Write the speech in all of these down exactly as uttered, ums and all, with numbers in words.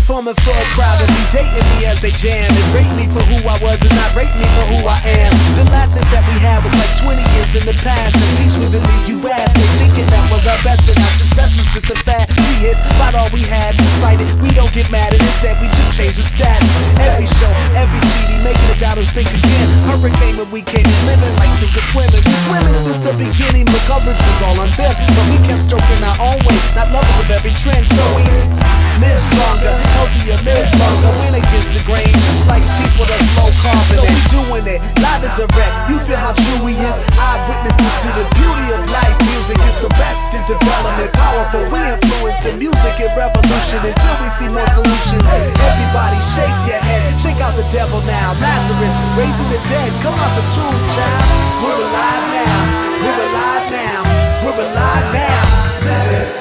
performing for a crowd and be dating me as they jam and rate me for who I was and not rate me for who I am. The last hits that we had was like twenty years in the past, and beats within the U S. They thinking that was our best and our success was just a fad. Three hits, about all we had. Despite it, we don't get mad, and instead we just change the stats. Every show, every C D, making the doubters think again. Hurricane when we came in, living like sink or swimming. We swimming since the beginning, but coverage was all on them. But we kept stroking our own way, not lovers of every trend. So we live stronger, healthier, live longer. Win against the grain, just like people that's low carbon. So we doing it, live and direct. You feel how true we is. Eyewitnesses to the beauty of life. Music is arrested development, powerful. We influencing music and revolution until we see more solutions. Everybody shake your head, shake out the devil now. Lazarus, raising the dead, come out the tombs, child. We're alive now, we're alive now, we're alive now. Live it.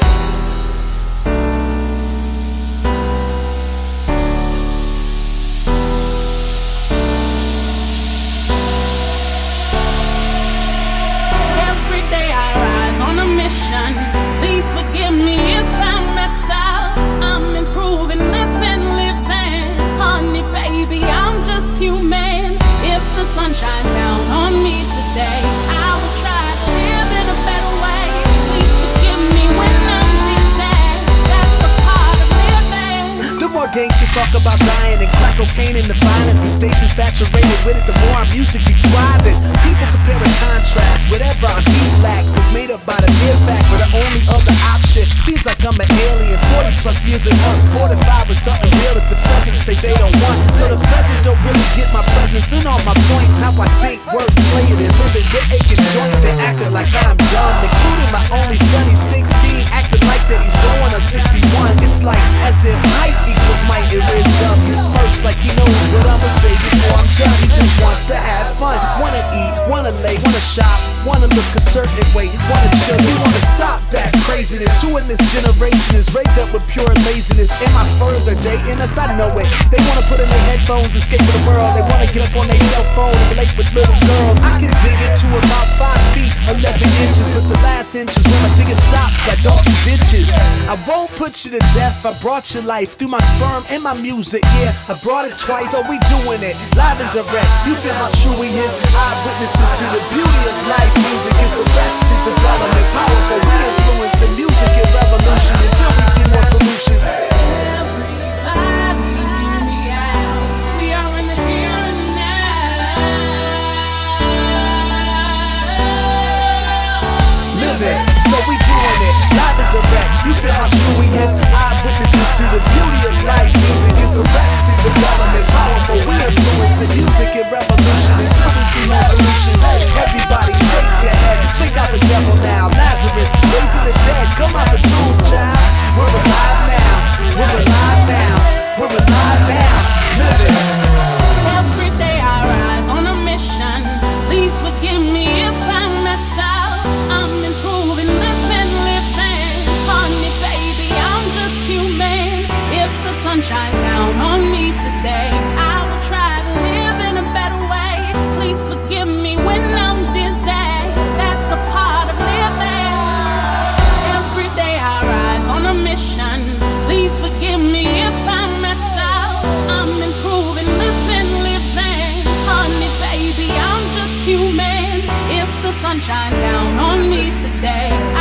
Please forgive me if I mess up. I'm improving, living, living. Honey, baby, I'm just human. If the sun shines down on me today, I will try to live in a better way. Please forgive me when I'm busy. That's a part of living. The more gangsters talk about dying and crack cocaine in the violence and station saturated with it, the more our music be thriving. People compare and contrast. Whatever our beat lacks is made up by the mere fact we're the only other option. Seems like I'm an alien, forty plus years and up. forty-five is something real that the present say they don't want. So the present don't really get my presence and all my points. How I think, work, play it, and live it. They're aching joints, they acting like I'm dumb. Including my only son, he's sixteen, acting like that he's going on sixty-one. It's like as if height equals might and wisdom. He smirks like he knows what I'ma say before I'm done. He just wants to have fun, wanna eat, wanna lay, wanna shop, wanna look a certain way, wanna chill. We wanna stop that craziness. Who in this generation is raised up with pure laziness? Am I further dating us? I know it. They wanna put in their headphones, escape for the world. They wanna get up on their cell phone and relate with little girls. I can dig it to about five feet, eleven inches, but the last inch is when my digging stops. I don't do ditches. I won't put you to death. I brought you life through my sperm and my music. Yeah, I brought it twice, so we doing it live and direct. You feel how true we is. Eyewitnesses to the beauty of life. Music is arrested development, powerful. We influencing music and revolution until we see more solutions. Everybody, hear me out. We are in the here and now. Live it, so we doing it live and direct. You feel how true we is. Eyewitnesses to the beauty of life. Music is arrested development, powerful. We influencing music and revolution until we see more solutions. Everybody shake your head, shake out the devil now. Lazarus, raising the dead, come out the tombs, child. We're alive now, we're alive now, we're alive now. Live it. Every day I rise on a mission. Please forgive me if I mess up. I'm improving, living, living. Honey, baby, I'm just human. If the sun shines down on me today, I will try to live in a better way. Please forgive me when I'm dizzy. That's a part of living. Every day I rise on a mission. Please forgive me if I mess up. I'm improving, living, living. Honey, baby, I'm just human. If the sun shines down on me today,